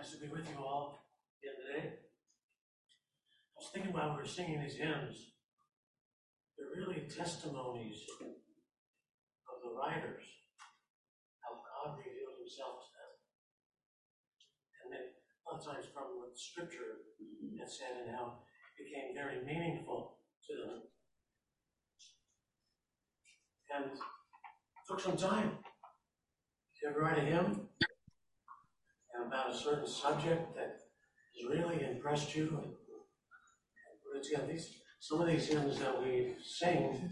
Nice to be with you all again today. I was thinking while we were singing these hymns, they're really testimonies of the writers, how God revealed himself to them. And then a lot of times from what Scripture has said and how it became very meaningful to them. And it took some time. Did you ever write a hymn about a certain subject that has really impressed you? And put it together. Some of these hymns that we sing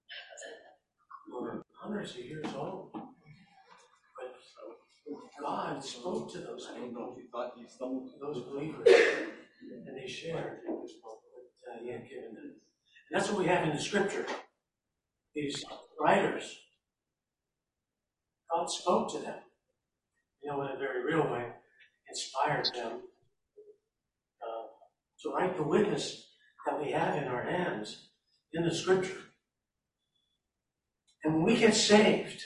were hundreds of years old. But God spoke to those people, those believers, and they shared what He had given them. And that's what we have in the Scripture. These writers, God spoke to them, in a very real way, inspired them to write the witness that we have in our hands in the Scripture. And when we get saved,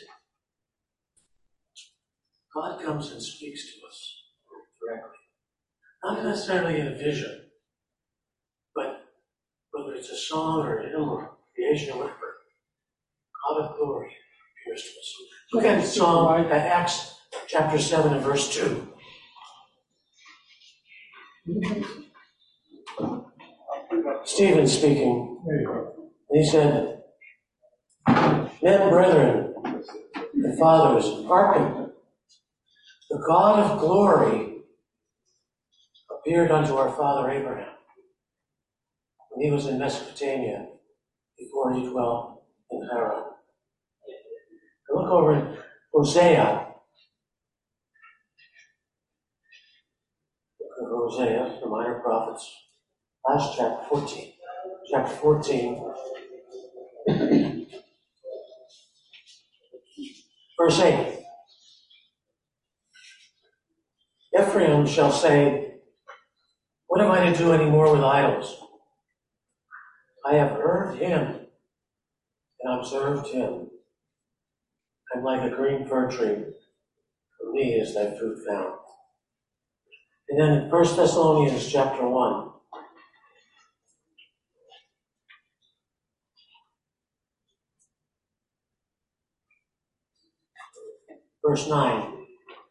God comes and speaks to us directly. Not necessarily in a vision, but whether it's a song or a hymn or creation or whatever, God of glory appears to us. Look at the song at Acts chapter 7 and verse 2. Stephen speaking. He said, "Men, brethren, and fathers, hearken. The God of glory appeared unto our father Abraham when he was in Mesopotamia before he dwelt in Haran." Look over in Hosea. Look at Hosea, the minor prophets. Last chapter 14. Chapter 14. Verse 8. Ephraim shall say, "What am I to do any more with idols? I have heard him and observed him. I'm like a green fir tree. For me is thy fruit found." And then in 1 Thessalonians chapter 1. Verse 9.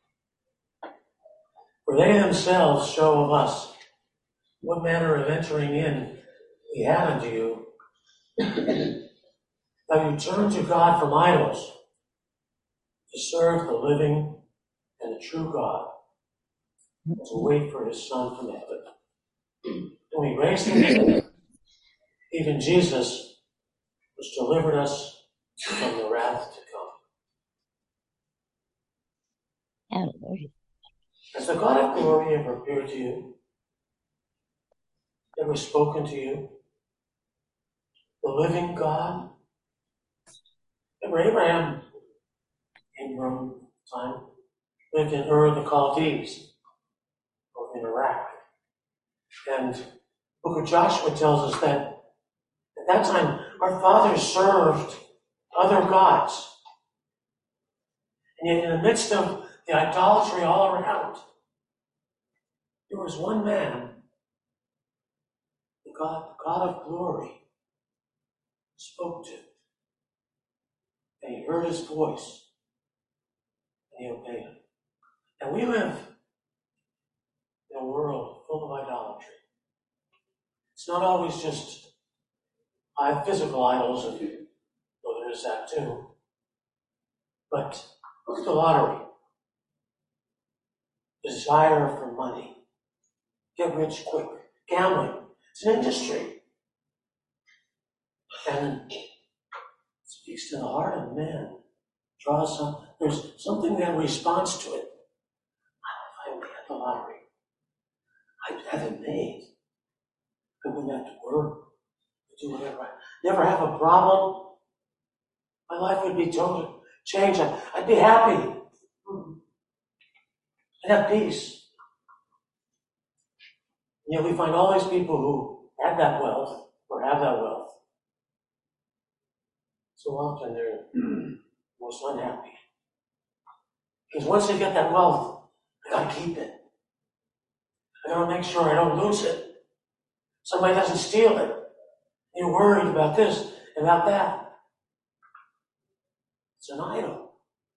"For they themselves show of us what manner of entering in we had unto you, that you turn to God from idols to serve the living and the true God, and to wait for his Son from heaven. When he raised him, even Jesus, which delivered us from the wrath to come." Hallelujah. Has the God of glory ever appeared to you? Ever spoken to you? The living God? Remember Abraham, time, lived in Ur of the Chaldees, or in Iraq. And the book of Joshua tells us that at that time our fathers served other gods. And yet in the midst of the idolatry all around, there was one man, the God of glory, spoke to. And he heard his voice. And he obeyed him. And we live in a world full of idolatry. It's not always just physical idols, and well, there is that too. But look at the lottery. Desire for money. Get rich quick. Gambling. It's an industry. And it speaks to the heart of man. There's something that responds to it. If I only had the lottery, I'd have it made. I wouldn't have to work. I'd do whatever. I'd never have a problem. My life would be totally changed. I'd be happy. I'd have peace. And yet we find all these people who had that wealth, or have that wealth. So often they're most unhappy. Because once they get that wealth, they gotta keep it. I gotta make sure I don't lose it. Somebody doesn't steal it. You're worried about this, about that. It's an idol.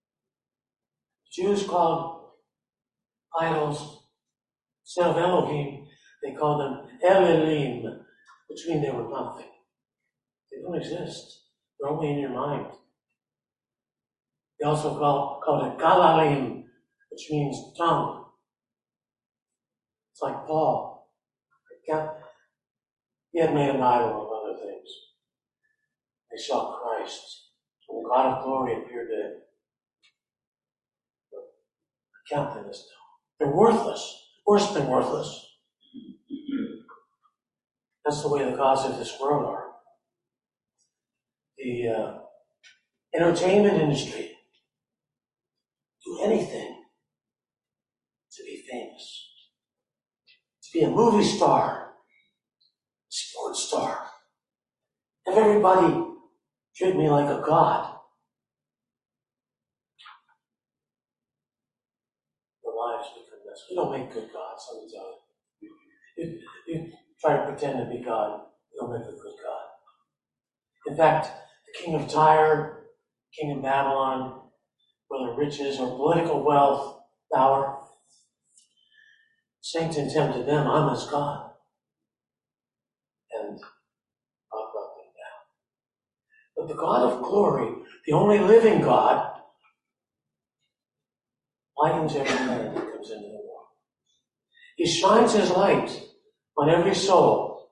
Jews called idols, instead of Elohim, they called them Elohim, which means they were nothing. They don't exist. They're only in your mind. They also called it Galalim, which means tongue. It's like Paul. He had made an idol of other things. They saw Christ. When the God of glory appeared to him, count them as tongue. They're worthless. Worse than worthless. That's the way the gods of this world are. The entertainment industry do anything to be famous, to be a movie star, sports star. Have everybody treat me like a god. Their lives become this. We don't make good gods, let me tell you. You try to pretend to be God, you don't make a good God. In fact, the king of Tyre, king of Babylon, whether riches or political wealth, power, Satan tempted them, I'm as God. And God brought them down. But the God of glory, the only living God, lightens every man that comes into the world. He shines his light on every soul.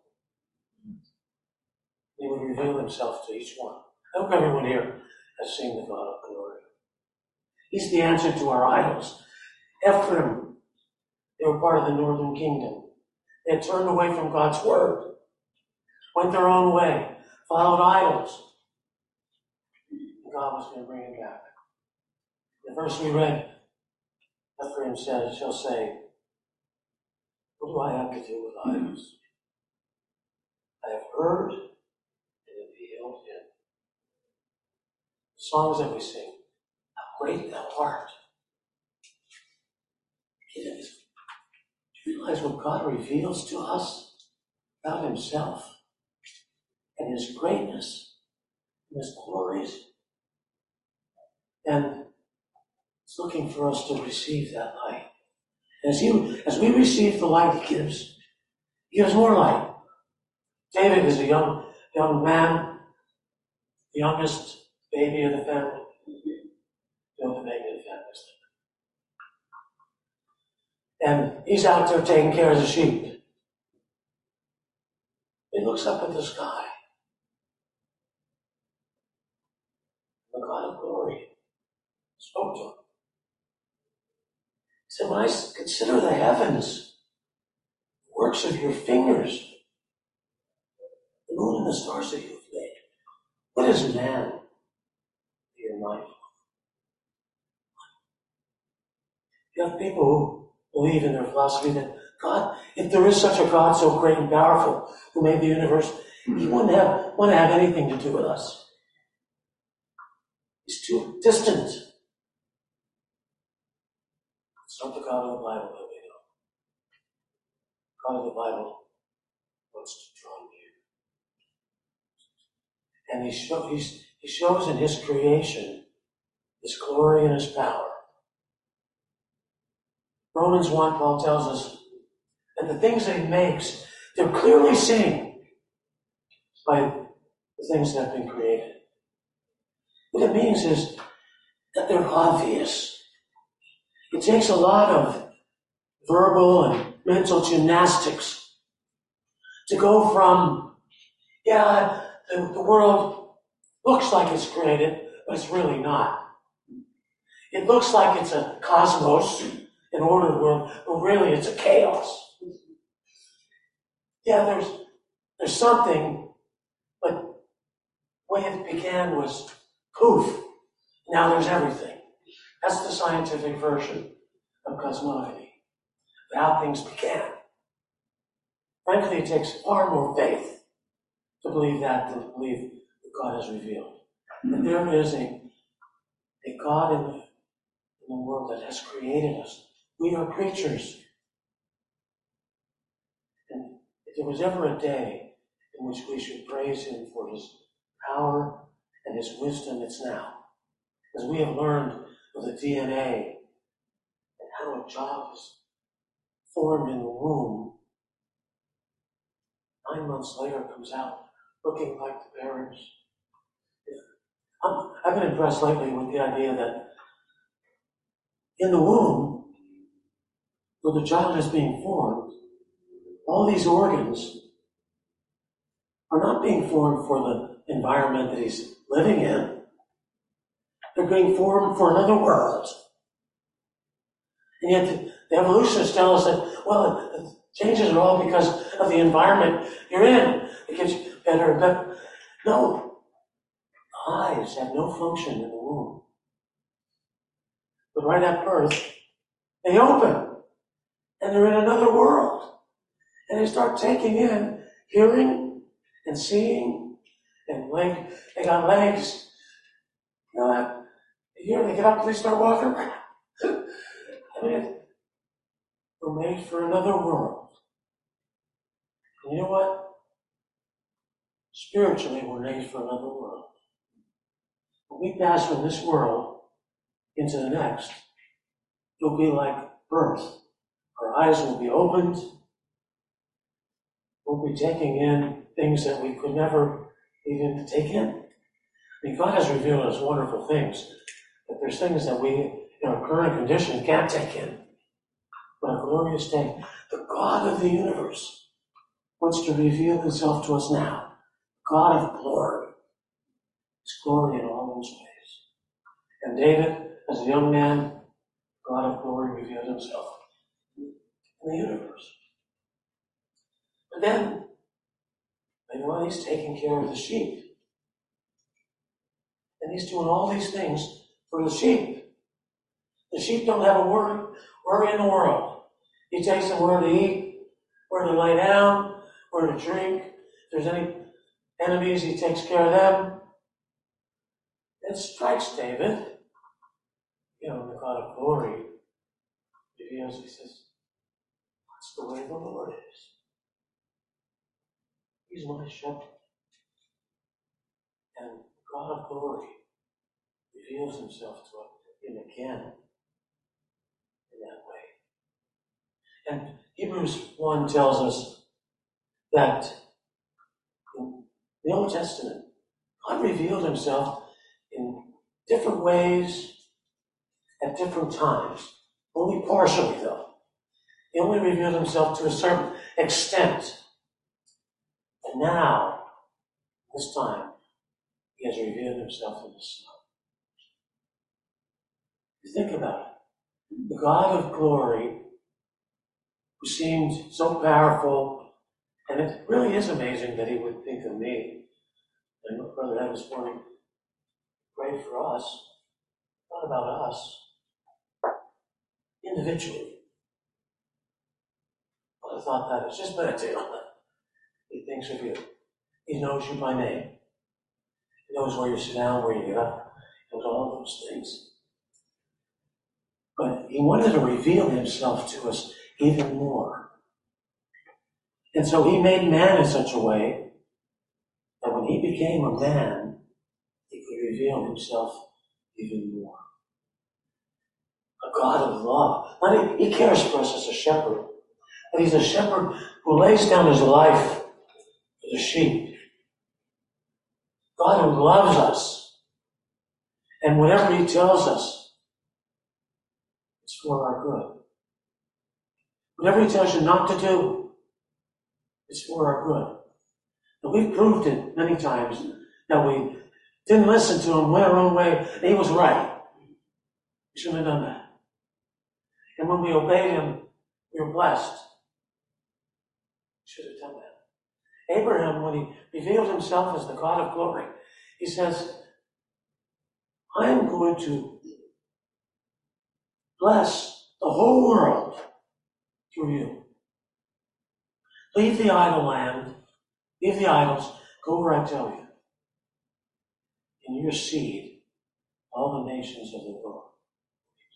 He would reveal himself to each one. I hope everyone here has seen the God of glory. He's the answer to our idols. Ephraim, they were part of the northern kingdom. They had turned away from God's word, went their own way, followed idols. And God was going to bring them back. The verse we read, Ephraim shall say, what do I have to do with idols? I have heard and have beheld him. The songs that we sing, how great thou art. Do you realize what God reveals to us about himself and his greatness and his glories? And it's looking for us to receive that light. As we receive the light he gives more light. David is a young man, the youngest baby of the family. The baby of the family. And he's out there taking care of the sheep. He looks up at the sky. The God of glory spoke to him. He said, when I consider the heavens, the works of your fingers, the moon and the stars that you've made, what is man that you're mindful? You have people who believe in their philosophy that God, if there is such a God so great and powerful who made the universe, he wouldn't want to have anything to do with us. He's too distant. It's not the God of the Bible that we know. The God of the Bible wants to draw near. And he shows in his creation his glory and his power. Romans 1, Paul tells us that the things that he makes, they're clearly seen by the things that have been created. What it means is that they're obvious. It takes a lot of verbal and mental gymnastics to go from, the world looks like it's created, but it's really not. It looks like it's a cosmos, an ordered world, but really it's a chaos. Yeah, there's something, but the way it began was poof. Now there's everything. That's the scientific version of cosmology, of how things began. Frankly, it takes far more faith to believe that than to believe that God has revealed. That there is a God in the world that has created us. We are creatures. if there was ever a day in which we should praise him for his power and his wisdom, it's now. As we have learned of the DNA and how a child is formed in the womb, 9 months later comes out looking like the parents. I've been impressed lately with the idea that in the womb, where the child is being formed, all these organs are not being formed for the environment that he's living in. They're being formed for another world. And yet the evolutionists tell us that, well, the changes are all because of the environment you're in. It gets better and better. No. The eyes have no function in the womb. But right at birth, they open. And they're in another world. And they start taking in hearing and seeing and they got legs. You know, here they get up and they start walking around. I mean, we're made for another world. And you know what? Spiritually, we're made for another world. When we pass from this world into the next, it'll be like birth. Our eyes will be opened. We'll be taking in things that we could never even take in. I mean, God has revealed us wonderful things, but there's things that we, in our current condition, can't take in. But a glorious day, the God of the universe wants to reveal himself to us now. God of glory. His glory in all those ways. And David, as a young man, God of glory revealed himself in the universe. But then, later on, he's taking care of the sheep. And he's doing all these things for the sheep. The sheep don't have a worry in the world. He takes them where to eat, where to lay down, where to drink. If there's any enemies, he takes care of them. It strikes David. You know, the God of glory reveals, he says, that's the way the Lord is. He's my shepherd. And God of glory reveals himself to him again in that way. And Hebrews 1 tells us that in the Old Testament, God revealed himself in different ways at different times. Only partially, though. He only revealed himself to a certain extent. And now, this time, he has revealed himself in the Son. You think about it. The God of glory, who seemed so powerful, and it really is amazing that he would think of me. And what Brother Ed this morning prayed for us, not about us, individually. Well, I thought that, it's just meditate on that. He thinks of you. He knows you by name. He knows where you sit down, where you get up. He knows all those things. But he wanted to reveal himself to us even more. And so he made man in such a way that when he became a man, he could reveal himself even more. A God of love. He cares for us as a shepherd. But he's a shepherd who lays down his life for the sheep. God who loves us. And whatever he tells us, it's for our good. Whatever he tells you not to do, it's for our good. And we've proved it many times that we didn't listen to him, went our own way, and he was right. We shouldn't have done that. And when we obeyed him, we were blessed. We should have done that. Abraham, when he revealed himself as the God of glory, he says, I'm going to bless the whole world through you. Leave the idol land, leave the idols, go where I tell you. In your seed, all the nations of the world will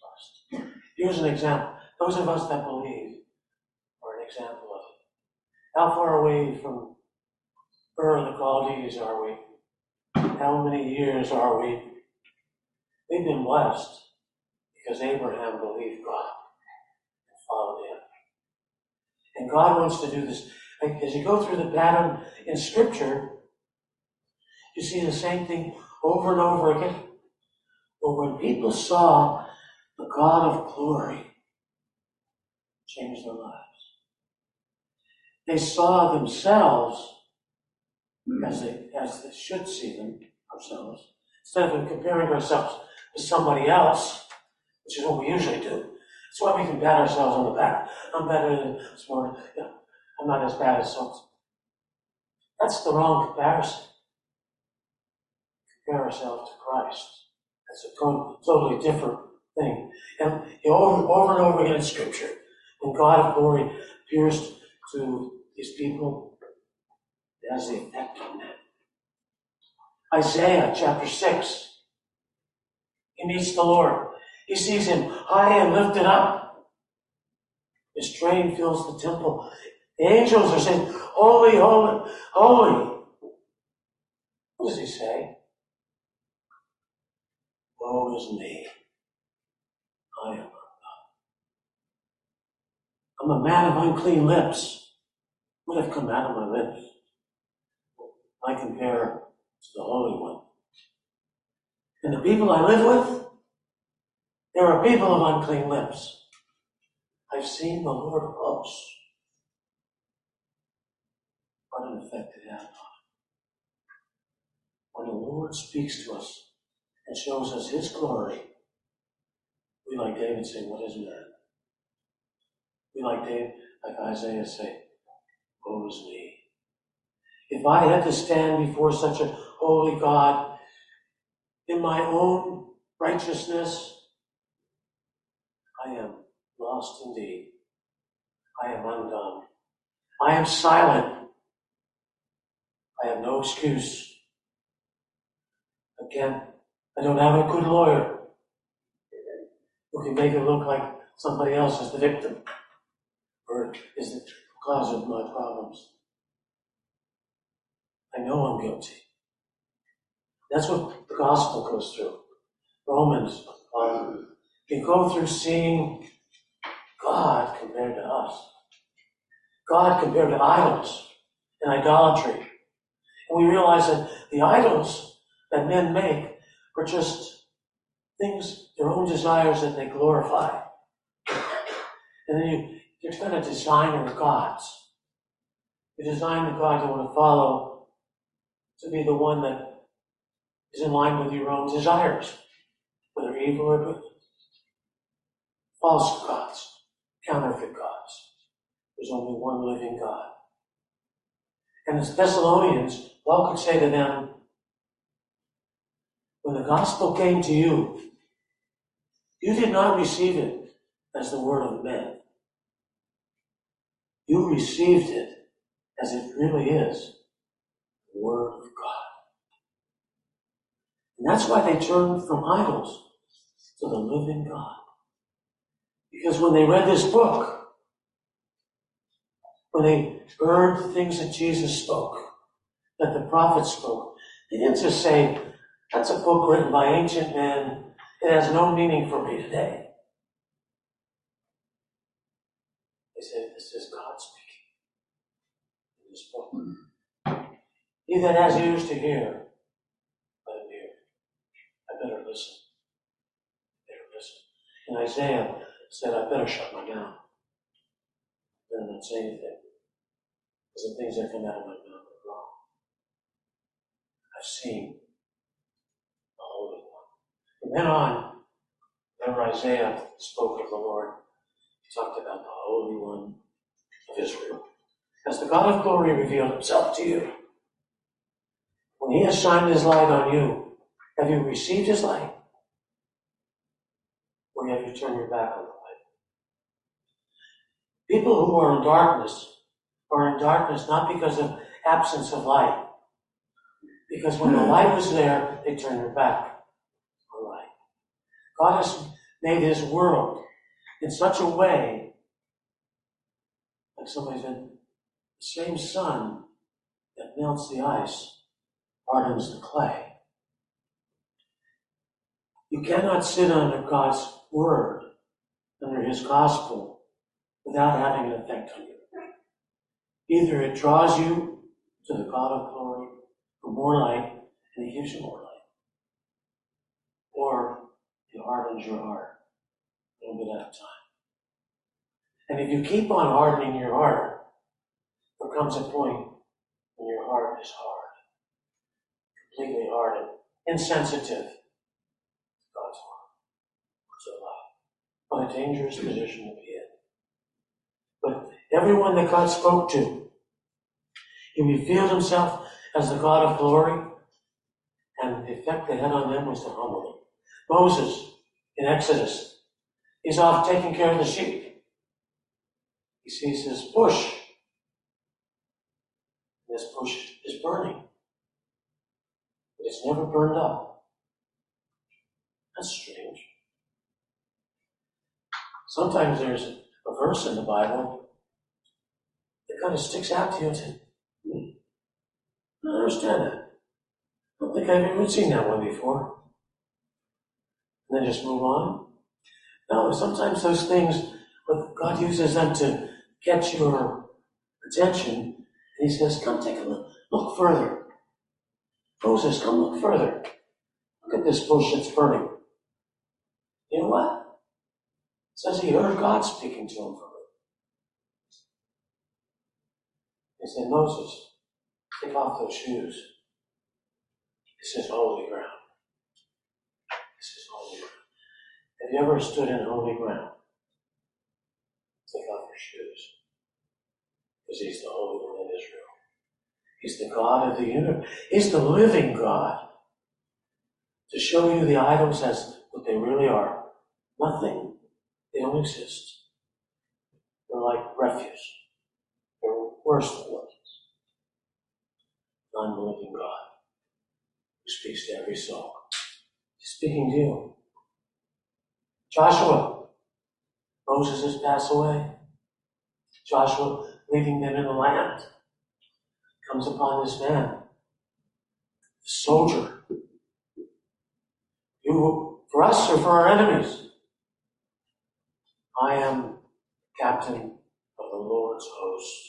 be blessed. Here's an example. Those of us that believe are an example of it. How far away from Ur of the Chaldees are we? How many years are we? We've been blessed because Abraham believed God and followed him. And God wants to do this. As you go through the pattern in Scripture, you see the same thing over and over again. But when people saw the God of glory change their lives, they saw themselves as they should see ourselves. Instead of comparing ourselves to somebody else, which is what we usually do. That's why we can pat ourselves on the back. I'm better than smart. Yeah, I'm not as bad as so. That's the wrong comparison. Compare ourselves to Christ. That's a totally different thing. And over and over again in Scripture, when God of glory appears to these people, it has the effect on them. Isaiah chapter 6. He meets the Lord. He sees him high and lifted up. His train fills the temple. The angels are saying, holy, holy, holy. What does he say? Woe is me. I am undone. I'm a man of unclean lips. What have come out of my lips? I compare to the Holy One. And the people I live with, there are people of unclean lips. I've seen the Lord of hosts. What an effect it has on us. When the Lord speaks to us and shows us his glory, we like David say, what is man? We like Isaiah say, woe is me. If I had to stand before such a holy God in my own righteousness, I am lost indeed. I am undone. I am silent. I have no excuse. Again, I don't have a good lawyer who can make it look like somebody else is the victim or is the cause of my problems. I know I'm guilty. That's what the gospel goes through. Romans, you go through seeing God compared to us. God compared to idols and idolatry. And we realize that the idols that men make are just things, their own desires that they glorify. And then you're kind of designer gods. You design the God you want to follow to be the one that is in line with your own desires, whether evil or good. False gods, counterfeit gods. There's only one living God. And as Thessalonians, Paul could say to them, when the gospel came to you, you did not receive it as the word of men. You received it as it really is, the word of God. And that's why they turned from idols to the living God. Because when they read this book, when they heard the things that Jesus spoke, that the prophets spoke, they didn't just say, that's a book written by ancient men. It has no meaning for me today. They said, this is God speaking in this book. He that has ears to hear, let him hear. I better listen. And Isaiah said, I better shut my mouth. I better not say anything. Because the things that come out of my mouth are wrong. I've seen the Holy One. From then on, whenever Isaiah spoke of the Lord, he talked about the Holy One of Israel. As the God of glory revealed himself to you, when he has shined his light on you, have you received his light? Or have you turned your back on the light? People who are in darkness not because of absence of light. Because when the light was there, they turned their back on the light. God has made his world in such a way, like somebody said, The same sun that melts the ice hardens the clay. You cannot sit under God's word, under his gospel, without having an effect on you. Either it draws you to the God of glory for more light, and he gives you more light, or it hardens your heart a little bit at a time. And if you keep on hardening your heart, there comes a point when your heart is hard, completely hardened, insensitive to God's word. What a dangerous position to be in. But everyone that God spoke to, he revealed himself as the God of glory, and the effect they had on them was to humble them. Moses, in Exodus, he's off taking care of the sheep. He sees this bush. This bush is burning. But it's never burned up. That's strange. Sometimes there's a verse in the Bible that kind of sticks out to you and says, I don't understand that. I don't think I've ever seen that one before. And then just move on. No, sometimes those things, God uses them to get your attention. And he says, come take a look. Look further. Moses, come look further. Look at this bush that's burning. You know what? It says he heard God speaking to him from it. He said, Moses, take off those shoes. This is holy ground. This is holy ground. Have you ever stood in holy ground? Take off your shoes. Because he's the Holy One of Israel. He's the God of the universe. He's the living God. To show you the idols as what they really are. Nothing. They don't exist. They're like refuse. They're worse than ones. I'm the living God who speaks to every soul. He's speaking to you. Joshua. Moses has passed away. Joshua, leading them in the land, comes upon this man, the soldier. You, for us or for our enemies? I am captain of the Lord's hosts.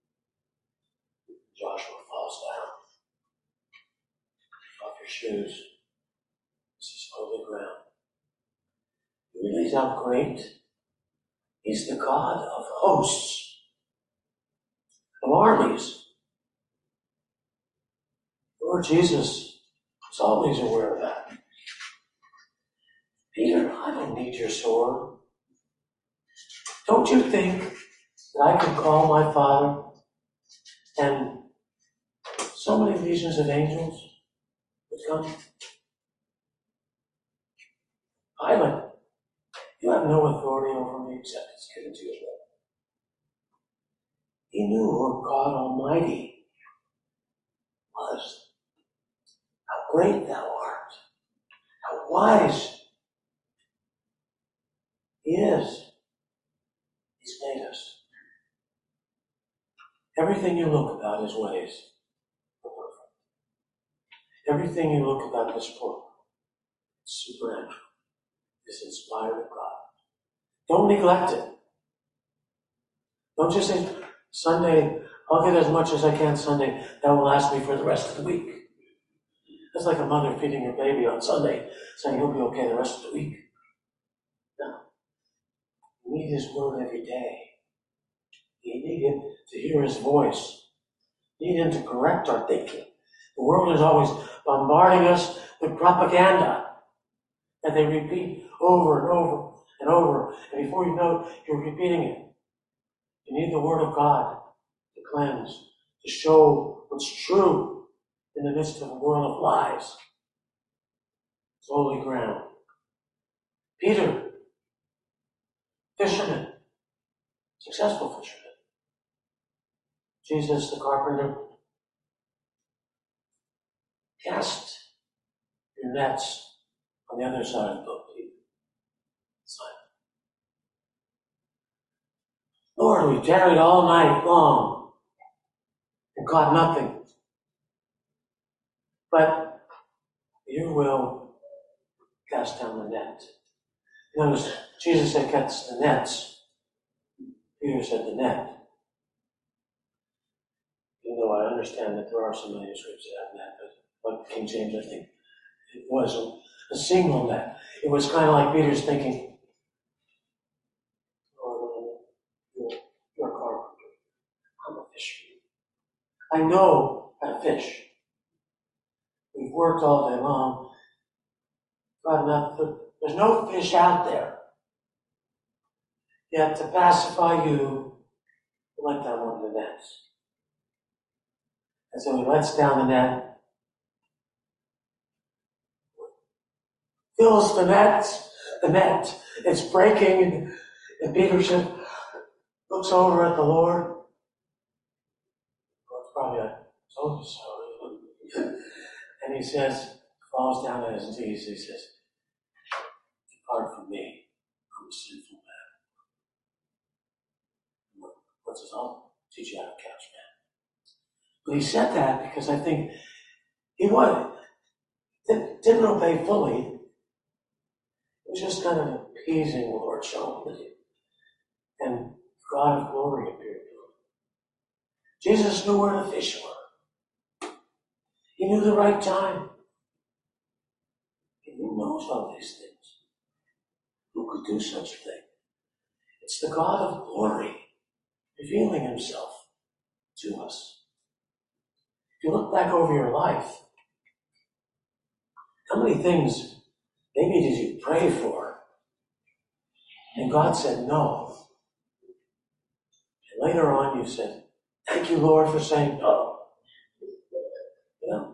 Joshua falls down. Take off your shoes. This is holy ground. You realize how great? He's the God of hosts, of armies. Lord Jesus was always aware of that. Peter, I don't need your sword. Don't you think that I could call my Father and so many legions of angels would come? Pilate, you have no authority over me except it's given to you. He knew who God Almighty was. How great thou art. How wise he is. He's made us. Everything you look about his ways are perfect. Everything you look about this book is supernatural. Is inspired of God. Don't neglect it. Don't just say, Sunday, I'll get as much as I can Sunday. That will last me for the rest of the week. That's like a mother feeding her baby on Sunday, saying he'll be okay the rest of the week. No. You need his word every day. You need him to hear his voice. You need him to correct our thinking. The world is always bombarding us with propaganda that they repeat over and over and over. And before you know it, you're repeating it. You need the Word of God to cleanse, to show what's true in the midst of a world of lies. It's holy ground. Peter, fisherman, successful fisherman. Jesus, the carpenter, cast your nets on the other side of the boat, Peter. Lord, we tarried all night long. and caught nothing. But you will cast down the net. Notice, Jesus said cast the nets. Peter said the net. Even though I understand that there are some manuscripts that have net, but King James, I think, it was a single net. It was kind of like Peter's thinking, Lord, you're a carpenter. I'm a fisherman. I know how to fish. We've worked all day long. But there's no fish out there. Yet to pacify you, we let down one of the nets. And so he lets down the net, fills the net, it's breaking, and Peter looks over at the Lord. Lord's probably like, so sorry. And he falls down on his knees, he says, depart from me, I'm a sinful man. What's this all? Teach you how to catch man. But he said that because I think he didn't obey fully. It was just kind of appeasing the Lord, showing him. And God of glory appeared to him. Jesus knew where the fish were. He knew the right time. He knows all these things. Who could do such a thing? It's the God of glory revealing himself to us. If you look back over your life, how many things maybe did you pray for? And God said no. And later on you said, thank you, Lord, for saying no. You know?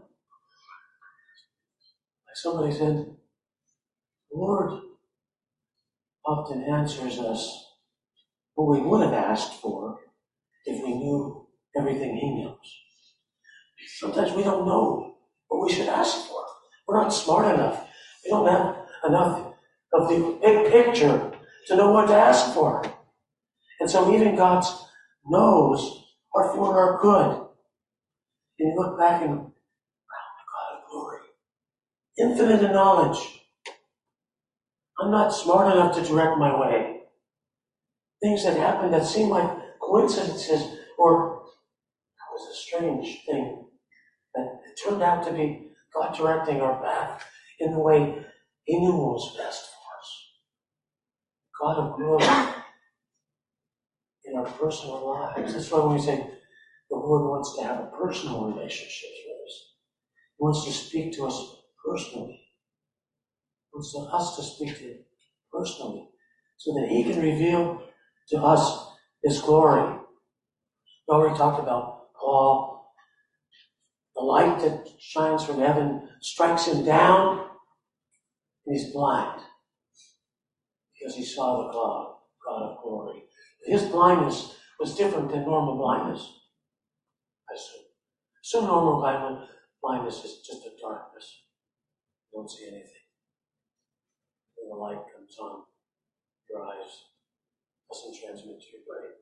Like somebody said, the Lord often answers us what we would have asked for if we knew everything he knows. Sometimes we don't know what we should ask for. We're not smart enough. We don't have enough of the big picture to know what to ask for. And so even God's no's are for our good. And you look back and, wow, my God of glory. Infinite in knowledge. I'm not smart enough to direct my way. Things that happen that seem like coincidences or that was a strange thing that it turned out to be God directing our path in the way he knew was best for us. God of glory in our personal lives. That's why when we say the Lord wants to have a personal relationship with us. He wants to speak to us personally. He wants us to speak to him personally so that he can reveal to us his glory. We already talked about Paul. The light that shines from heaven strikes him down, and he's blind because he saw the God of glory. His blindness was different than normal blindness, I assume. So normal blindness is just a darkness. You don't see anything. When the light comes on, your eyes doesn't transmit to your brain.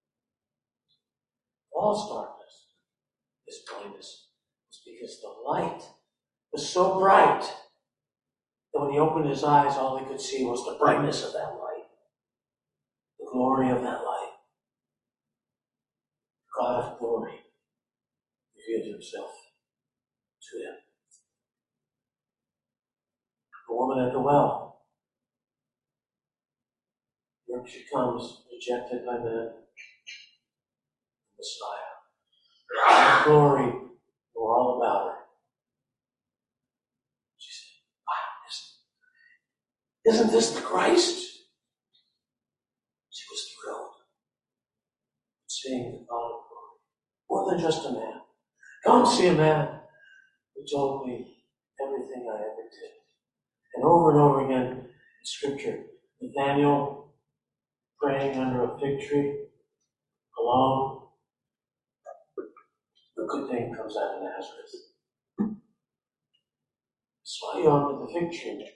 Paul's darkness, his blindness, was because the light was so bright that when he opened his eyes, all he could see was the brightness of that light, the glory of that light. God of glory revealed himself to him. The woman at the well. Here she comes, rejected by men. Messiah. God of glory knew all about her. She said, wow, isn't this the Christ? She was thrilled seeing the God of glory. More than just a man. Come see a man who told me everything I ever did. And over again in Scripture, Nathanael praying under a fig tree, alone. A good thing comes out of Nazareth. Saw you under the fig tree, Nathanael.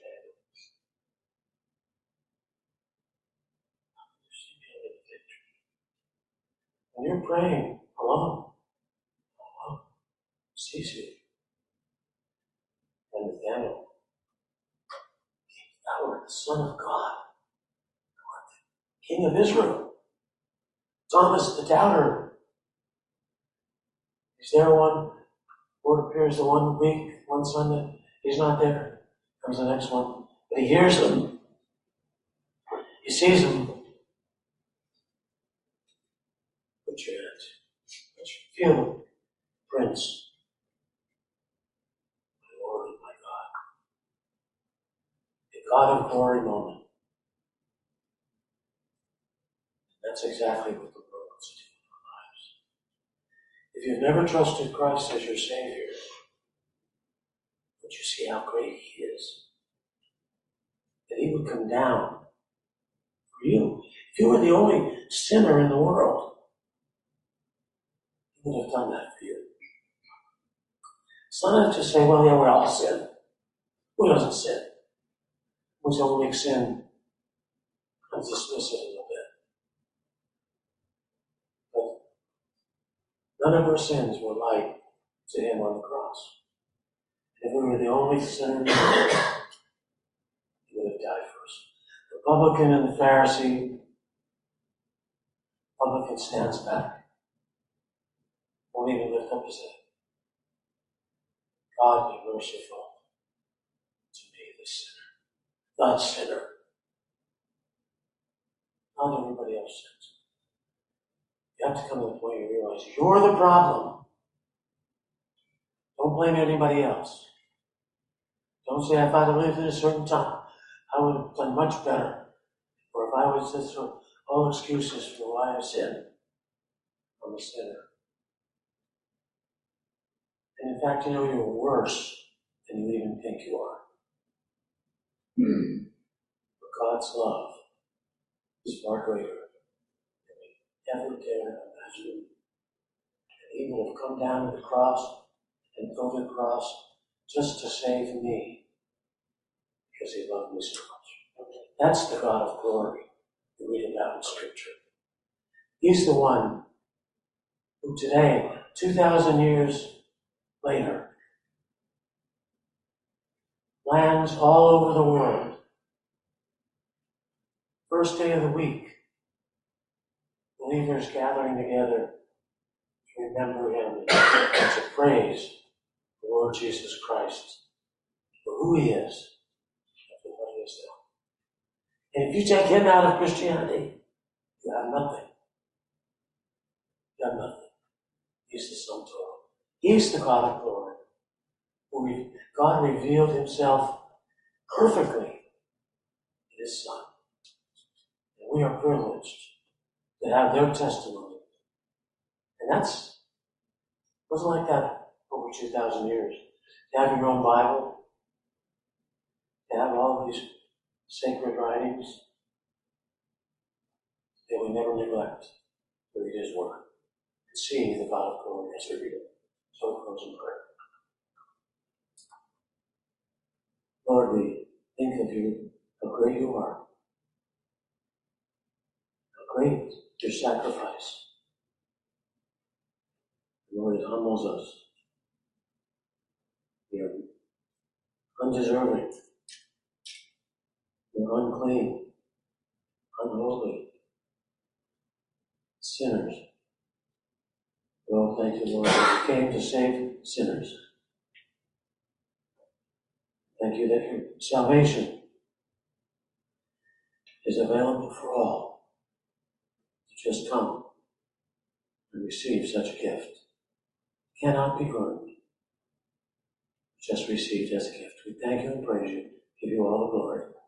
When you're praying alone, sees you. And Nathanael, thou art the Son of God, thou art the King of Israel. Thomas the doubter, he's there one, Lord appears the one week, one Sunday, he's not there. Comes the next one. But he hears them. He sees them. Put your hands. Feel them. Prince, my Lord and my God. A God of glory moment. And that's exactly what the Lord wants to do in our lives. If you've never trusted Christ as your Savior, don't you see how great He is? That He would come down for you. If you were the only sinner in the world, He would have done that for you. It's not just say, well, yeah, we all sin. Who doesn't sin? Who's going to make sin? I'll dismiss it a little bit. But none of our sins were light to Him on the cross. If we were the only sinner in the world, He would have died for us. The publican and the Pharisee, publican stands back. Won't even lift up his head. God be merciful to me, the sinner. Not sinner. Not everybody else sins. You have to come to the point where you realize you're the problem. Don't blame anybody else. Don't say, if I'd have lived in a certain time, I would have done much better. Or if I was this, or all excuses for why I sinned. I'm a sinner. And in fact, you're worse than you even think you are. But God's love is far greater than we ever dare imagine. And He would have come down to the cross and go to the cross just to save me, because He loved me so much. That's the God of glory we read about in Scripture. He's the one who today, 2,000 years later, lands all over the world. First day of the week, believers gathering together to remember Him and to praise the Lord Jesus Christ for who He is and for what He has done. And if you take Him out of Christianity, you have nothing. You have nothing. He's the sum total. He's the God of glory. God revealed Himself perfectly in His Son. And we are privileged to have their testimony. And wasn't like that over 2,000 years. To have your own Bible, to have all of these sacred writings, that we never neglect to read His Word and see the God of glory as we read it. So it goes in prayer. Lord, we think of You, how great You are, how great Your sacrifice. Lord, it humbles us. We are undeserving. We are unclean, unholy, sinners. Oh, thank You, Lord, that You came to save sinners. Thank You that Your salvation is available for all to just come and receive such a gift. It cannot be earned, just received as a gift. We thank You and praise You, give You all the glory.